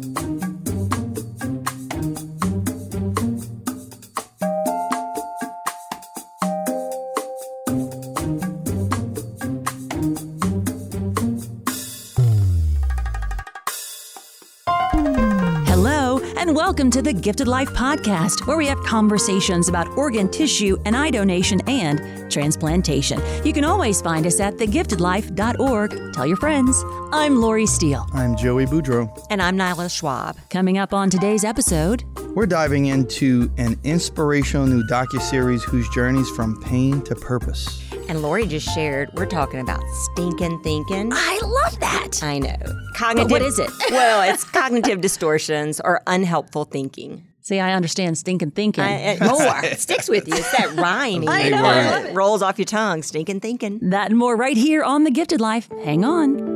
And welcome to the Gifted Life Podcast, where we have conversations about organ, tissue, and eye donation and transplantation. You can always find us at thegiftedlife.org. Tell your friends. I'm Lori Steele. I'm Joey Boudreau. And I'm Nyla Schwab. Coming up on today's episode, we're diving into an inspirational new docuseries whose journeys from pain to purpose. And Lori just shared, we're talking about stinking thinking. I love that. I know. Cognitive. What is it? Well, it's cognitive distortions or unhelpful thinking. See, I understand stinking thinking. More. It sticks with you. It's that rhyming. I know. It rolls off your tongue. Stinking thinking. That and more right here on The Gifted Life. Hang on.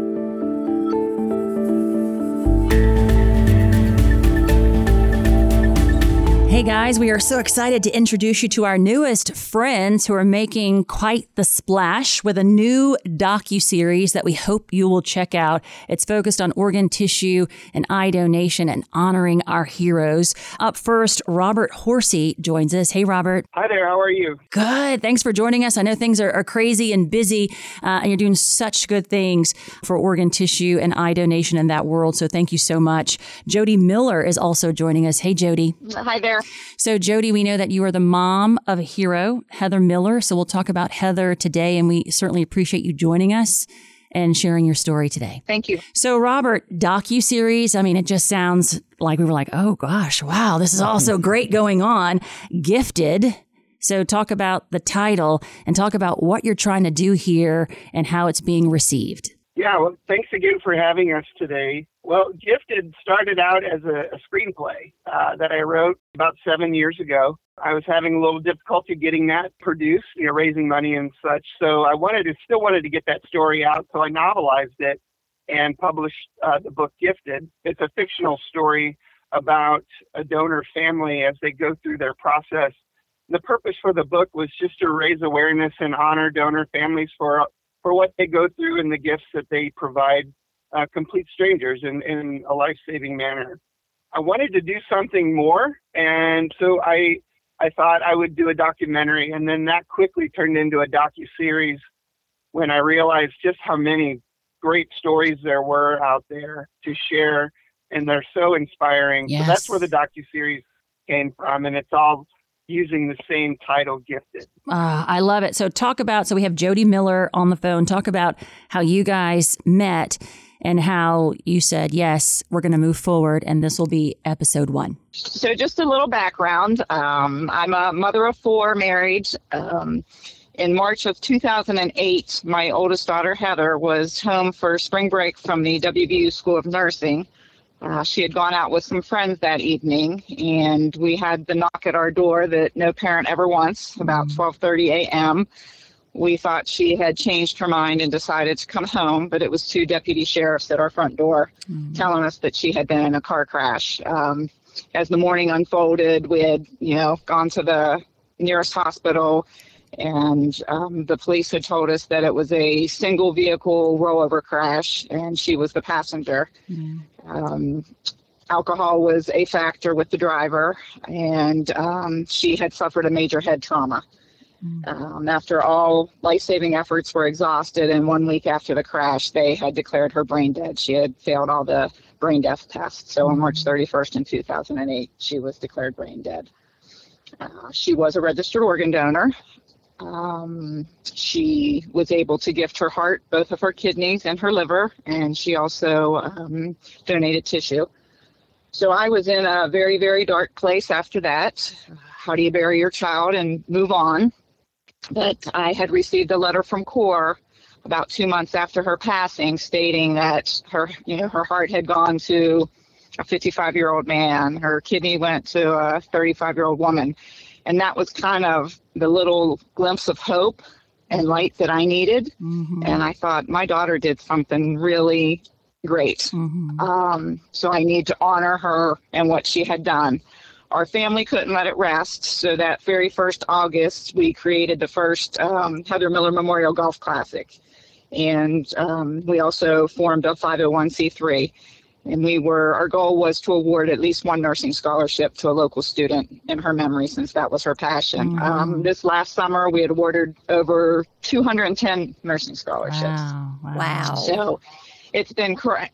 Hey guys, we are so excited to introduce you to our newest friends who are making quite the splash with a new docuseries that we hope you will check out. It's focused on organ, tissue, and eye donation and honoring our heroes. Up first, Robert Horsey joins us. Hey, Robert. Hi there. How are you? Good. Thanks for joining us. I know things are crazy and busy, and you're doing such good things for organ, tissue, and eye donation in that world. So thank you so much. Jody Miller is also joining us. Hey, Jody. Hi there. So, Jody, we know that you are the mom of a hero, Heather Miller. So we'll talk about Heather today, and we certainly appreciate you joining us and sharing your story today. Thank you. So, Robert, docuseries, I mean, it just sounds like we were like, oh, gosh, wow, this is all so great going on. Gifted. So talk about the title and talk about what you're trying to do here and how it's being received. Yeah, well, thanks again for having us today. Well, Gifted started out as a screenplay that I wrote about 7 years ago. I was having a little difficulty getting that produced, raising money and such. So I still wanted to get that story out. So I novelized it and published the book Gifted. It's a fictional story about a donor family as they go through their process. The purpose for the book was just to raise awareness and honor donor families for what they go through and the gifts that they provide complete strangers in a life-saving manner. I wanted to do something more, and so I thought I would do a documentary, and then that quickly turned into a docuseries when I realized just how many great stories there were out there to share, and they're so inspiring. Yes. So that's where the docuseries came from, and it's all using the same title, Gifted. I love it. So we have Jody Miller on the phone. Talk about how you guys met and how you said, yes, we're going to move forward, and this will be episode 1. So just a little background. I'm a mother of 4, married. In March of 2008, my oldest daughter, Heather, was home for spring break from the WVU School of Nursing. She had gone out with some friends that evening, and we had the knock at our door that no parent ever wants, about 12:30 a.m. We thought she had changed her mind and decided to come home, but it was 2 deputy sheriffs at our front door telling us that she had been in a car crash. As the morning unfolded, we had, gone to the nearest hospital, and the police had told us that it was a single vehicle rollover crash, and she was the passenger. Alcohol was a factor with the driver, and she had suffered a major head trauma. After all life-saving efforts were exhausted, and 1 week after the crash, they had declared her brain dead. She had failed all the brain death tests. So on March 31st in 2008, she was declared brain dead. She was a registered organ donor. She was able to gift her heart, both of her kidneys and her liver, and she also donated tissue. So I was in a very, very dark place after that. How do you bury your child and move on? But I had received a letter from CORE about 2 months after her passing stating that her heart had gone to a 55-year-old man. Her kidney went to a 35-year-old woman. And that was kind of the little glimpse of hope and light that I needed. And I thought, my daughter did something really great. So I need to honor her and what she had done. Our family couldn't let it rest. So that very first August, we created the first Heather Miller Memorial Golf Classic. And we also formed a 501c3. And our goal was to award at least one nursing scholarship to a local student in her memory, since that was her passion. This last summer, we had awarded over 210 nursing scholarships. Wow. So it's been quite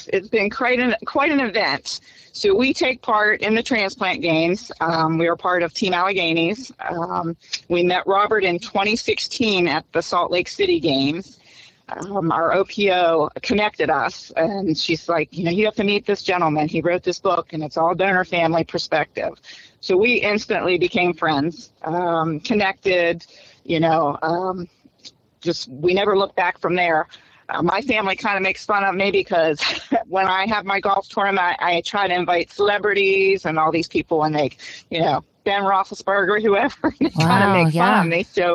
an event. So we take part in the transplant games. We are part of Team Alleghenies. We met Robert in 2016 at the Salt Lake City games. Our OPO connected us, and she's like, you have to meet this gentleman. He wrote this book, and it's all donor family perspective. So we instantly became friends, connected, we never looked back from there. My family kind of makes fun of me because when I have my golf tournament, I try to invite celebrities and all these people, and they, Ben Roethlisberger, whoever, they kind of make fun of me. So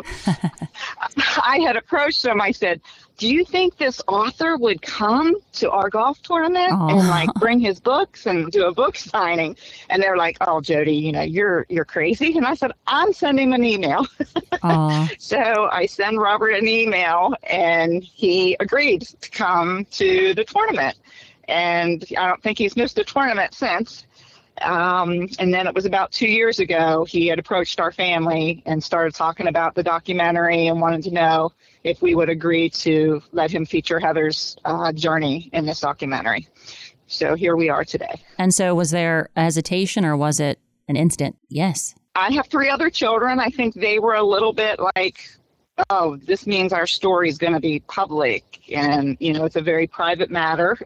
I had approached them. I said, do you think this author would come to our golf tournament and bring his books and do a book signing? And they're like, oh, Jody, you're crazy. And I said, I'm sending him an email. So I send Robert an email, and he agreed to come to the tournament. And I don't think he's missed a tournament since. And then it was about 2 years ago, he had approached our family and started talking about the documentary and wanted to know if we would agree to let him feature Heather's journey in this documentary. So here we are today. And so was there a hesitation, or was it an instant yes? I have 3 other children. I think they were a little bit like, oh, this means our story is going to be public. And, it's a very private matter.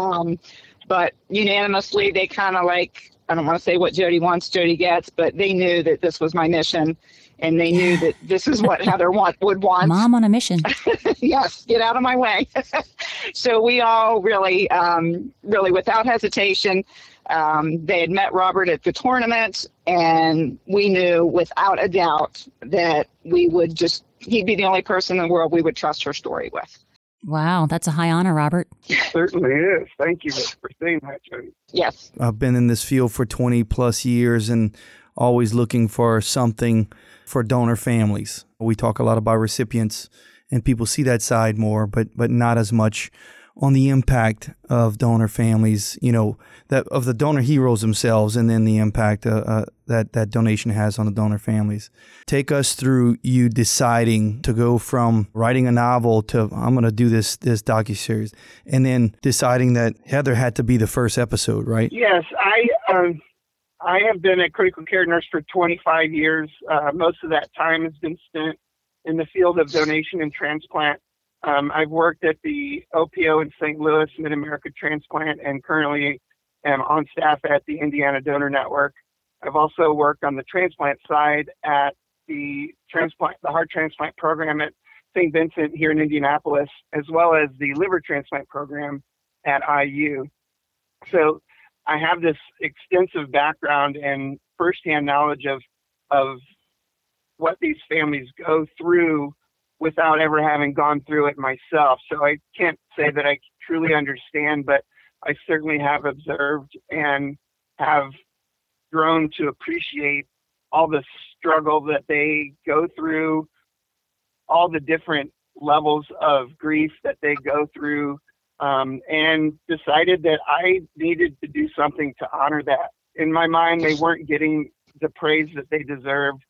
But unanimously, they kind of I don't want to say what Jody wants, Jody gets, but they knew that this was my mission, and they knew that this is what Heather would want. Mom on a mission. Yes, get out of my way. So we all really without hesitation, they had met Robert at the tournament, and we knew without a doubt that he'd be the only person in the world we would trust her story with. Wow, that's a high honor, Robert. Certainly is. Thank you for saying that, Jody. Yes. I've been in this field for 20 plus years and always looking for something for donor families. We talk a lot about recipients, and people see that side more, but not as much on the impact of donor families, that of the donor heroes themselves, and then the impact that donation has on the donor families. Take us through you deciding to go from writing a novel to I'm going to do this docuseries, and then deciding that Heather had to be the first episode, right? Yes, I have been a critical care nurse for 25 years. Most of that time has been spent in the field of donation and transplant. I've worked at the OPO in St. Louis, Mid-America Transplant, and currently am on staff at the Indiana Donor Network. I've also worked on the transplant side at the heart transplant program at St. Vincent here in Indianapolis, as well as the liver transplant program at IU. So I have this extensive background and firsthand knowledge of what these families go through without ever having gone through it myself. So I can't say that I truly understand, but I certainly have observed and have grown to appreciate all the struggle that they go through, all the different levels of grief that they go through, and decided that I needed to do something to honor that. In my mind, they weren't getting the praise that they deserved.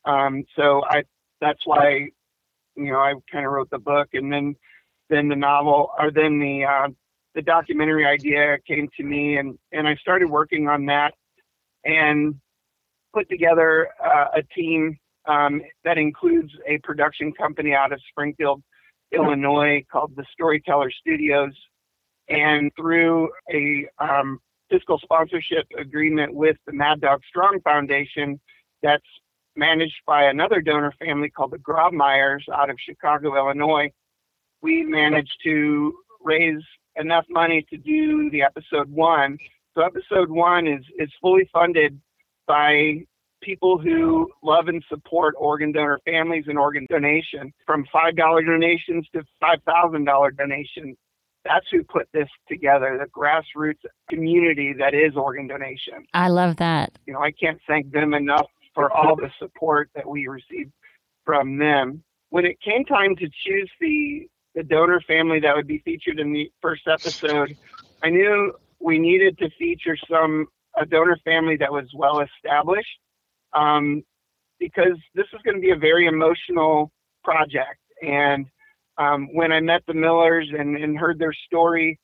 So that's why I kind of wrote the book, and then the novel, or then the documentary idea came to me, and I started working on that and put together a team that includes a production company out of Springfield, Illinois called the Storyteller Studios, and through a fiscal sponsorship agreement with the Mad Dog Strong Foundation that's managed by another donor family called the Grobmeyers out of Chicago, Illinois, we managed to raise enough money to do the episode 1. So episode 1 is fully funded by people who love and support organ donor families and organ donation, from $5 donations to $5,000 donations. That's who put this together, the grassroots community that is organ donation. I love that. I can't thank them enough for all the support that we received from them. When it came time to choose the donor family that would be featured in the first episode, I knew we needed to feature a donor family that was well established, because this was going to be a very emotional project. And when I met the Millers and heard their story,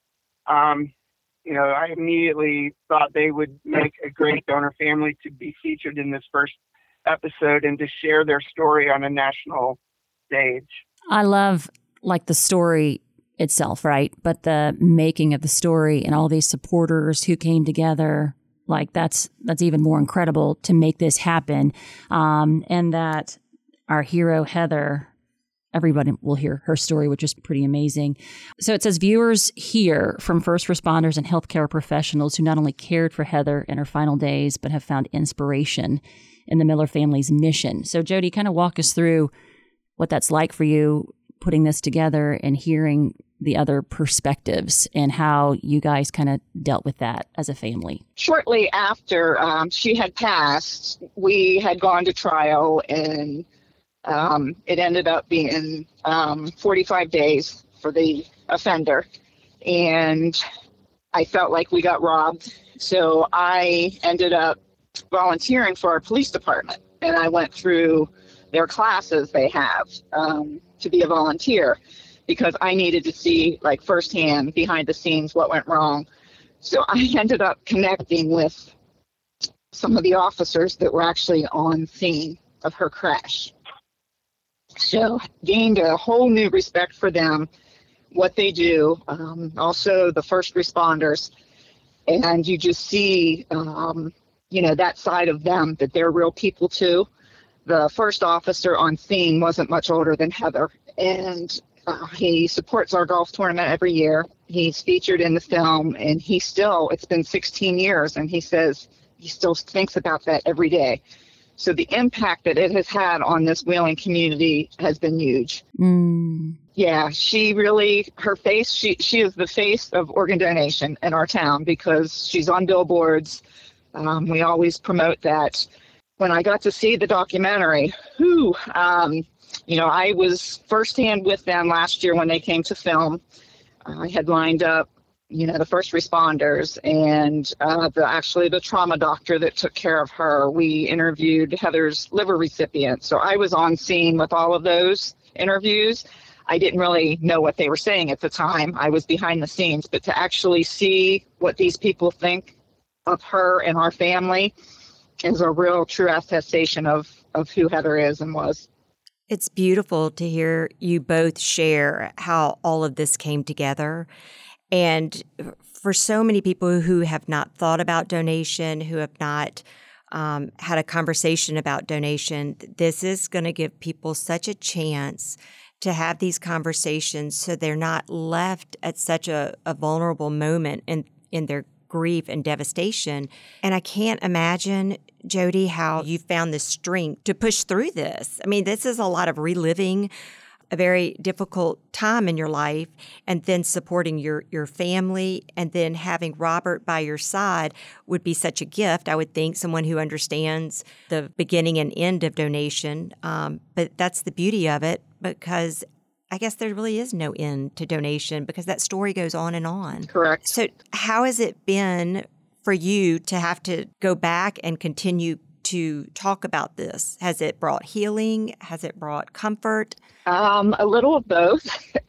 I immediately thought they would make a great donor family to be featured in this first episode and to share their story on a national stage. I love like the story itself, right? But the making of the story and all these supporters who came together, like that's even more incredible to make this happen. And that our hero, Heather, everybody will hear her story, which is pretty amazing. So it says viewers hear from first responders and healthcare professionals who not only cared for Heather in her final days, but have found inspiration in the Miller family's mission. So Jody, kind of walk us through what that's like for you putting this together and hearing the other perspectives and how you guys kind of dealt with that as a family. Shortly after she had passed, we had gone to trial, and it ended up being 45 days for the offender. And I felt like we got robbed. So I ended up volunteering for our police department. And I went through their classes they have to be a volunteer, because I needed to see like firsthand behind the scenes what went wrong. So I ended up connecting with some of the officers that were actually on scene of her crash. So gained a whole new respect for them, what they do, also the first responders. And you just see, that side of them, that they're real people too. The first officer on scene wasn't much older than Heather, and he supports our golf tournament every year. He's featured in the film, and it's been 16 years, and he says he still thinks about that every day. So the impact that it has had on this Wheeling community has been huge. Mm. Yeah, she really, her face, she is the face of organ donation in our town, because she's on billboards. We always promote that. When I got to see the documentary, I was firsthand with them last year when they came to film. I had lined up, the first responders and the trauma doctor that took care of her. We interviewed Heather's liver recipient. So I was on scene with all of those interviews. I didn't really know what they were saying at the time. I was behind the scenes, but to actually see what these people think of her and our family is a real true attestation of who Heather is and was. It's beautiful to hear you both share how all of this came together. And for so many people who have not thought about donation, who have not had a conversation about donation, this is going to give people such a chance to have these conversations so they're not left at such a vulnerable moment in their grief and devastation. And I can't imagine, Jody, how you found the strength to push through this. I mean, this is a lot of reliving a very difficult time in your life, and then supporting your family, and then having Robert by your side would be such a gift. I would think someone who understands the beginning and end of donation. But that's the beauty of it, because I guess there really is no end to donation, because that story goes on and on. Correct. So how has it been for you to have to go back and continue to talk about this? Has it brought healing? Has it brought comfort? A little of both.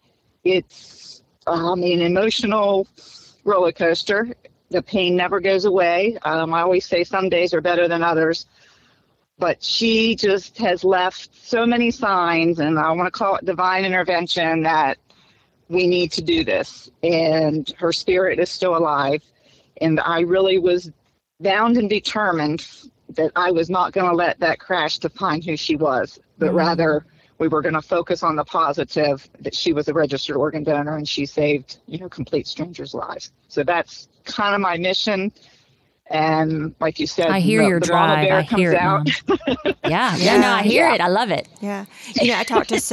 It's an emotional roller coaster. The pain never goes away. I always say some days are better than others. But she just has left so many signs, and I want to call it divine intervention, that we need to do this. And her spirit is still alive. And I really was bound and determined that I was not going to let that crash define who she was, but rather we were going to focus on the positive, that she was a registered organ donor and she saved, complete strangers' lives. So that's kind of my mission. And like you said, I hear your drive. I hear it, out. Yeah. No, I hear it. I love it. Yeah. I talked to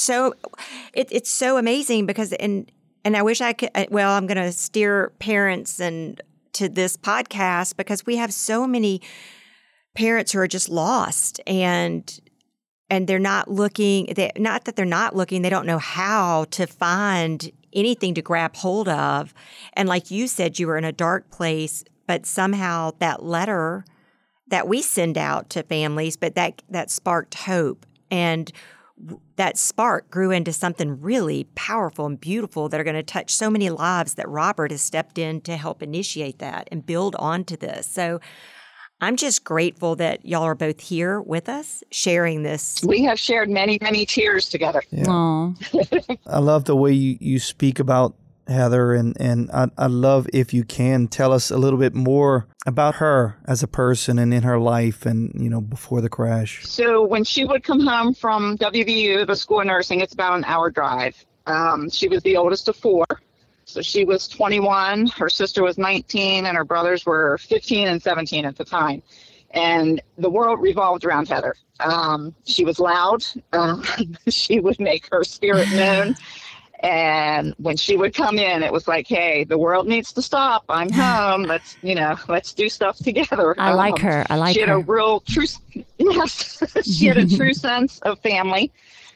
it's so amazing, because, and I wish I could, I'm going to steer parents to this podcast, because we have so many parents who are just lost, and and they're not looking, not that they're not looking, they don't know how to find anything to grab hold of. And like you said, you were in a dark place, but somehow that letter that we send out to families, but that sparked hope. And that spark grew into something really powerful and beautiful that are going to touch so many lives, that Robert has stepped in to help initiate that and build onto this. So I'm just grateful that y'all are both here with us sharing this. We have shared many, many tears together. Yeah. Aw. I love the way you speak about Heather, and I love, if you can, tell us a little bit more about her as a person and in her life and, before the crash. So when she would come home from WVU, the school of nursing, it's about an hour drive. She was the oldest of four. So she was 21, her sister was 19, and her brothers were 15 and 17 at the time. And the world revolved around Heather. She was loud. She would make her spirit known. And when she would come in, it was like, hey, the world needs to stop. I'm home. Let's do stuff together. I like her. She had a real true, yes, she had a true sense of family.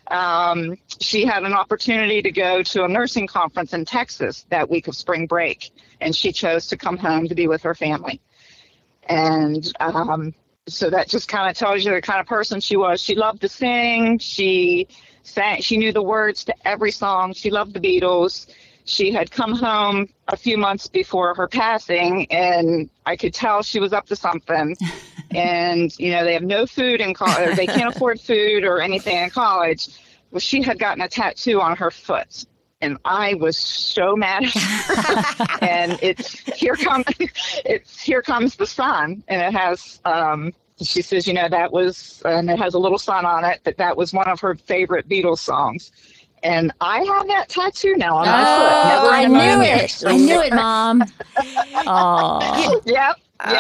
She had an opportunity to go to a nursing conference in Texas that week of spring break, and she chose to come home to be with her family. And so that just kind of tells you the kind of person she was. She loved to sing. She knew the words to every song. She loved the Beatles. She had come home a few months before her passing, and I could tell she was up to something. And, they have no food in college. They can't afford food or anything in college. Well, she had gotten a tattoo on her foot, and I was so mad at her. And here comes the sun, and it has, she says, that was, and it has a little sun on it, but that was one of her favorite Beatles songs. And I have that tattoo now on my foot. Never I in a knew million it. years. I knew it, Mom. Oh. Yep.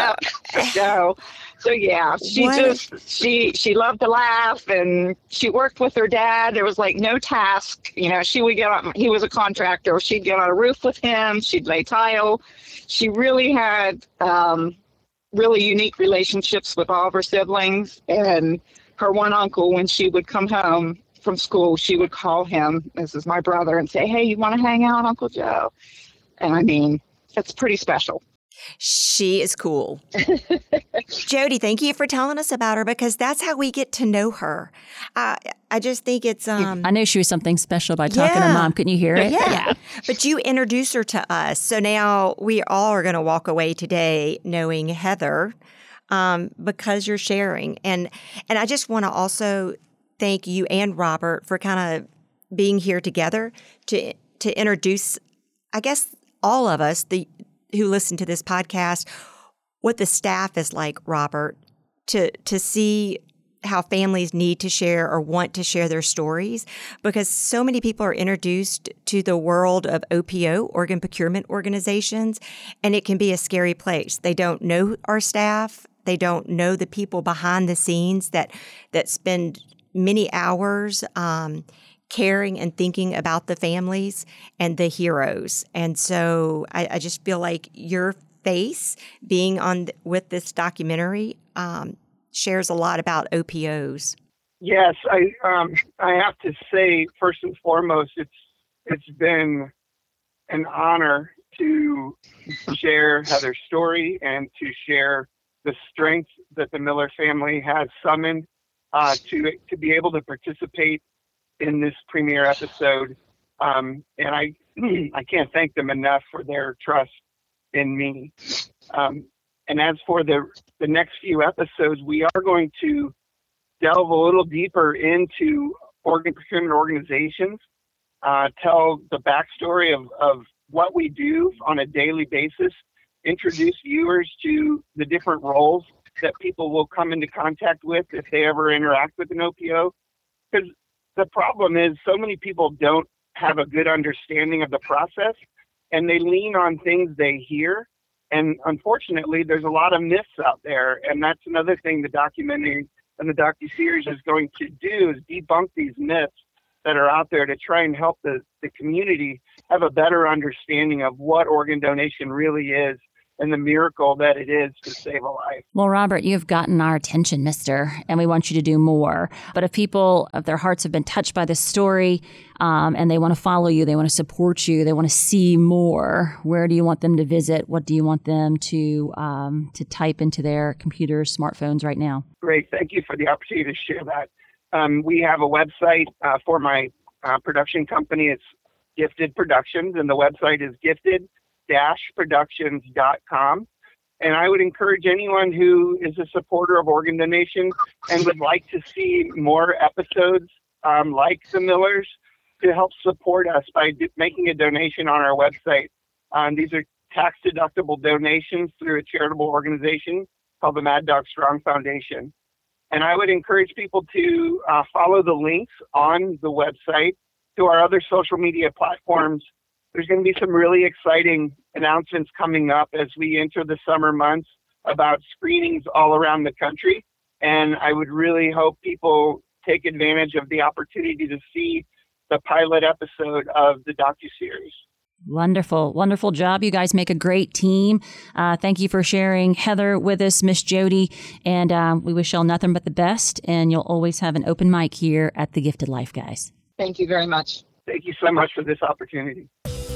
So yeah, she loved to laugh, and she worked with her dad. There was like no task. She would get on, he was a contractor. She'd get on a roof with him. She'd lay tile. She really had really unique relationships with all of her siblings. And her one uncle, when she would come home from school, she would call him, this is my brother, and say, hey, you want to hang out, Uncle Joe? And I mean, that's pretty special. She is cool. Jody, thank you for telling us about her, because that's how we get to know her. I just think it's... I knew she was something special by talking to Mom. Couldn't you hear it? Yeah. But you introduced her to us. So now we all are going to walk away today knowing Heather because you're sharing. And I just want to also thank you and Robert for kind of being here together to introduce, I guess, all of us, who listen to this podcast, what the staff is like, Robert, to see how families need to share or want to share their stories, because so many people are introduced to the world of OPO, organ procurement organizations, and it can be a scary place. They don't know our staff. They don't know the people behind the scenes that spend many hours caring and thinking about the families and the heroes. And so I just feel like your face being on with this documentary shares a lot about OPOs. Yes, I have to say, first and foremost, it's been an honor to share Heather's story and to share the strength that the Miller family has summoned to be able to participate in this premiere episode. And I can't thank them enough for their trust in me. And as for the next few episodes, we are going to delve a little deeper into organ procurement organizations, tell the backstory of what we do on a daily basis, introduce viewers to the different roles that people will come into contact with if they ever interact with an OPO. Because the problem is so many people don't have a good understanding of the process, and they lean on things they hear. And unfortunately, there's a lot of myths out there. And that's another thing the documentary and the docuseries is going to do, is debunk these myths that are out there to try and help the community have a better understanding of what organ donation really is and the miracle that it is to save a life. Well, Robert, you've gotten our attention, mister, and we want you to do more. But if people, if their hearts have been touched by this story and they want to follow you, they want to support you, they want to see more, where do you want them to visit? What do you want them to type into their computers, smartphones right now? Great. Thank you for the opportunity to share that. We have a website for my production company. It's Gifted Productions, and the website is gifted-productions.com. And I would encourage anyone who is a supporter of organ donation and would like to see more episodes like the Millers to help support us by making a donation on our website. These are tax-deductible donations through a charitable organization called the Mad Dog Strong Foundation. And I would encourage people to follow the links on the website to our other social media platforms. There's going to be some really exciting announcements coming up as we enter the summer months about screenings all around the country. And I would really hope people take advantage of the opportunity to see the pilot episode of the docuseries. Wonderful. Wonderful job. You guys make a great team. Thank you for sharing Heather with us, Miss Jody. And we wish y'all nothing but the best. And you'll always have an open mic here at The Gifted Life, guys. Thank you very much. Thank you so much for this opportunity.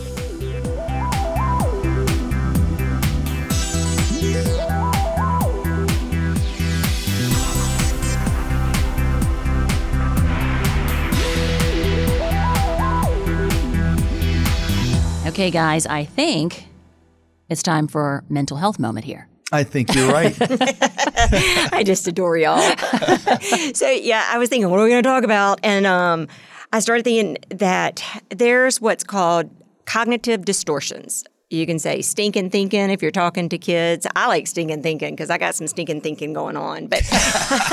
Okay, guys, I think it's time for our mental health moment here. I think you're right. I just adore y'all. So, yeah, I was thinking, what are we going to talk about? And I started thinking that there's what's called cognitive distortions. You can say stinking thinking if you're talking to kids. I like stinking thinking because I got some stinking thinking going on. But is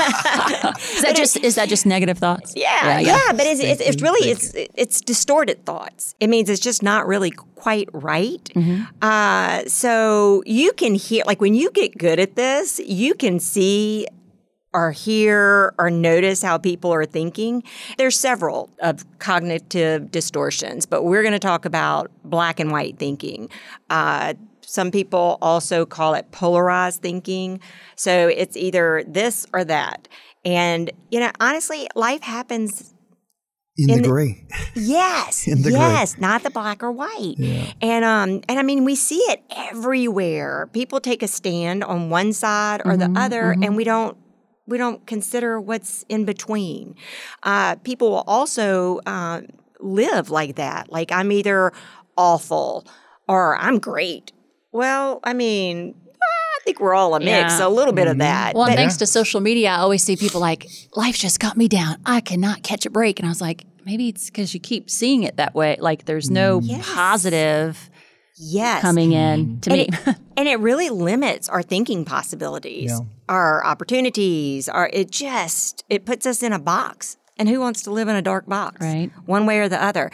that just negative thoughts? Yeah. But it's really it's distorted thoughts. It means it's just not really quite right. Mm-hmm. So you can hear, like when you get good at this, you can see or hear or notice how people are thinking. There's several of cognitive distortions, but we're going to talk about black and white thinking. Some people also call it polarized thinking. So it's either this or that. And, honestly, life happens in the gray. Yes. In the yes. gray. Not the black or white. Yeah. And I mean, we see it everywhere. People take a stand on one side or the other, and we don't consider what's in between. People will also live like that. Like, I'm either awful or I'm great. Well, I mean, I think we're all a mix, a little bit of that. Well, thanks to social media, I always see people like, life just got me down. I cannot catch a break. And I was like, maybe it's because you keep seeing it that way. Like, there's no positive coming in to me. And it really limits our thinking possibilities, our opportunities. It puts us in a box. And who wants to live in a dark box? Right. One way or the other.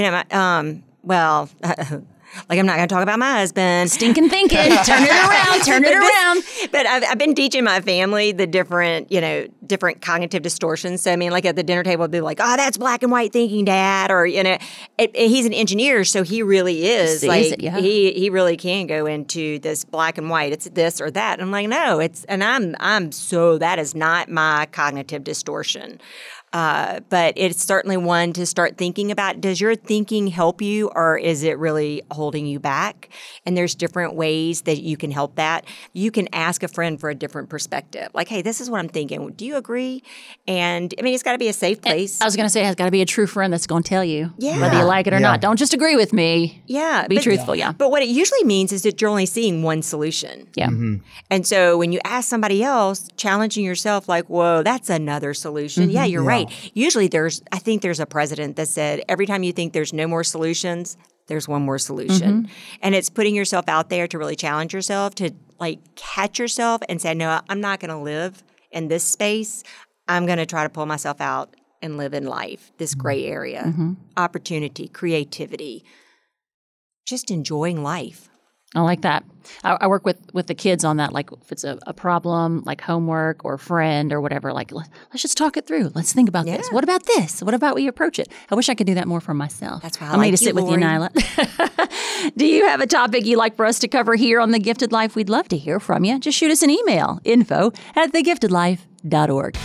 Like, I'm not going to talk about my husband. Stinking thinking. Turn it around. But I've been teaching my family the different cognitive distortions. So, I mean, like at the dinner table, they'll be like, oh, that's black and white thinking, Dad. Or, he's an engineer, so he really is. He really can go into this black and white. It's this or that. And I'm like, no, that is not my cognitive distortion. But it's certainly one to start thinking about. Does your thinking help you, or is it really holding you back? And there's different ways that you can help that. You can ask a friend for a different perspective. Like, hey, this is what I'm thinking. Do you agree? And, I mean, it's got to be a safe place. I was going to say, it has got to be a true friend that's going to tell you whether you like it or not. Don't just agree with me. Yeah. Be truthful, But what it usually means is that you're only seeing one solution. Yeah. Mm-hmm. And so when you ask somebody else, challenging yourself like, whoa, that's another solution. Yeah, you're right. Usually I think there's a president that said every time you think there's no more solutions, there's one more solution. And it's putting yourself out there to really challenge yourself, to like catch yourself and say, no, I'm not going to live in this space. I'm going to try to pull myself out and live in life, this gray area, opportunity, creativity, just enjoying life. I like that. I work with the kids on that, like if it's a problem, like homework or a friend or whatever, like let's just talk it through. Let's think about this. What about this? What about we approach it? I wish I could do that more for myself. That's why I like need to sit with you, Nyla. Do you have a topic you'd like for us to cover here on The Gifted Life? We'd love to hear from you. Just shoot us an email, info@thegiftedlife.org.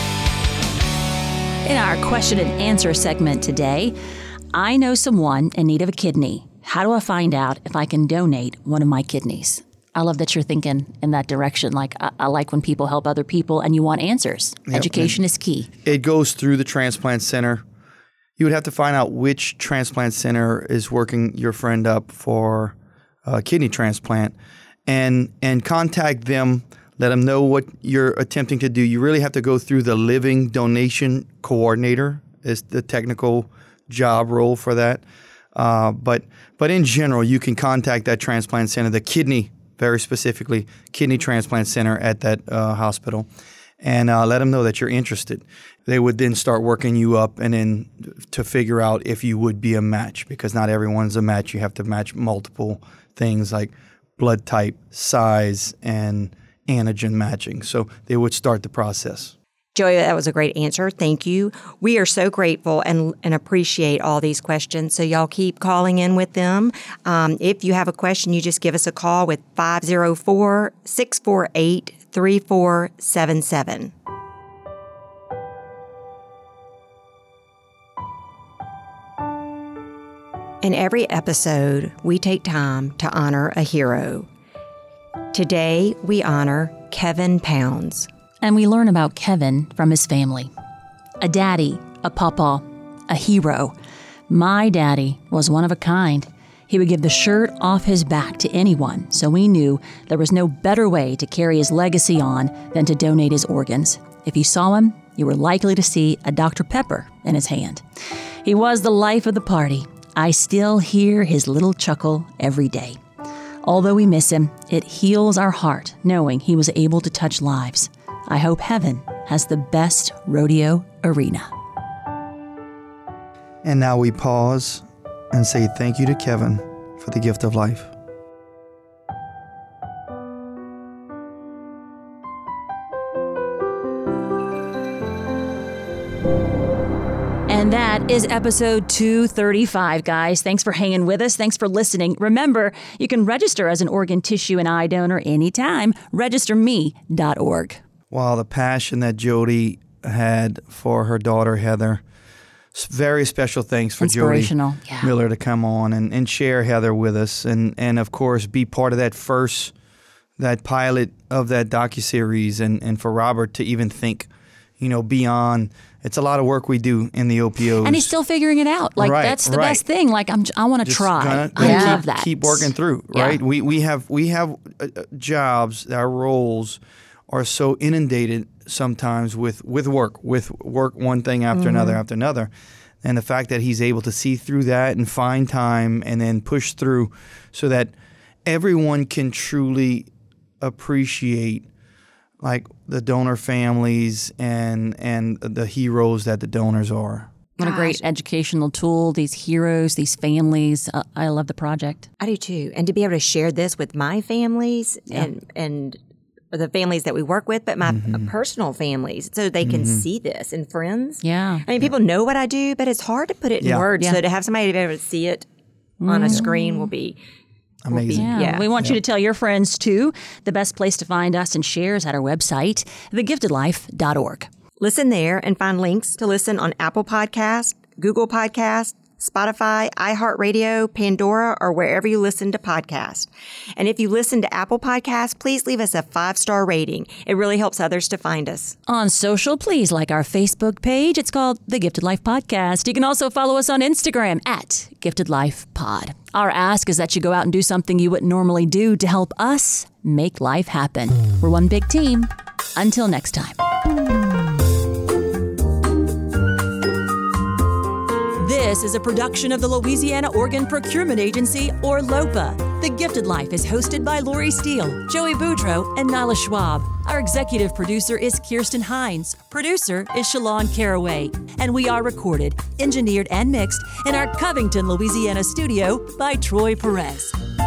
In our question and answer segment today, I know someone in need of a kidney. How do I find out if I can donate one of my kidneys? I love that you're thinking in that direction. Like, I like when people help other people and you want answers. Yep. Education is key. It goes through the transplant center. You would have to find out which transplant center is working your friend up for a kidney transplant and contact them. Let them know what you're attempting to do. You really have to go through the living donation coordinator is the technical job role for that. But in general, you can contact that transplant center, the kidney, very specifically, kidney transplant center at that hospital, and let them know that you're interested. They would then start working you up and then to figure out if you would be a match, because not everyone's a match. You have to match multiple things like blood type, size, and antigen matching. So they would start the process. Joey, that was a great answer. Thank you. We are so grateful and appreciate all these questions. So y'all keep calling in with them. If you have a question, you just give us a call with 504-648-3477. In every episode, we take time to honor a hero. Today, we honor Kevin Pounds. And we learn about Kevin from his family. A daddy, a papa, a hero. My daddy was one of a kind. He would give the shirt off his back to anyone, so we knew there was no better way to carry his legacy on than to donate his organs. If you saw him, you were likely to see a Dr. Pepper in his hand. He was the life of the party. I still hear his little chuckle every day. Although we miss him, it heals our heart knowing he was able to touch lives. I hope heaven has the best rodeo arena. And now we pause and say thank you to Kevin for the gift of life. And that is episode 235, guys. Thanks for hanging with us. Thanks for listening. Remember, you can register as an organ, tissue, and eye donor anytime. Registerme.org. Wow, the passion that Jody had for her daughter, Heather. Very special thanks for Jody Miller to come on and share Heather with us. And of course, be part of that pilot of that docuseries and for Robert to even think, beyond. It's a lot of work we do in the OPOs. And he's still figuring it out. Like, that's the best thing. Like, I want to try. I love that. Keep working through, right? Yeah. We have jobs, our roles are so inundated sometimes with work, one thing after another. And the fact that he's able to see through that and find time and then push through so that everyone can truly appreciate like the donor families and the heroes that the donors are. What a great educational tool, these heroes, these families. I love the project. I do too. And to be able to share this with my families and the families that we work with, but my personal families, so they can see this, and friends. Yeah. I mean, people know what I do, but it's hard to put it in words. So to have somebody to be able to see it on a screen will be amazing. We want you to tell your friends too. The best place to find us and share is at our website, thegiftedlife.org. Listen there and find links to listen on Apple Podcasts, Google Podcasts, Spotify, iHeartRadio, Pandora, or wherever you listen to podcasts. And if you listen to Apple Podcasts, please leave us a 5-star rating. It really helps others to find us. On social, please like our Facebook page. It's called The Gifted Life Podcast. You can also follow us on Instagram at Gifted Life Pod. Our ask is that you go out and do something you wouldn't normally do to help us make life happen. We're one big team. Until next time. This is a production of the Louisiana Organ Procurement Agency, or LOPA. The Gifted Life is hosted by Lori Steele, Joey Boudreau, and Nyla Schwab. Our executive producer is Kirsten Hines. Producer is Shalon Caraway. And we are recorded, engineered, and mixed in our Covington, Louisiana studio by Troy Perez.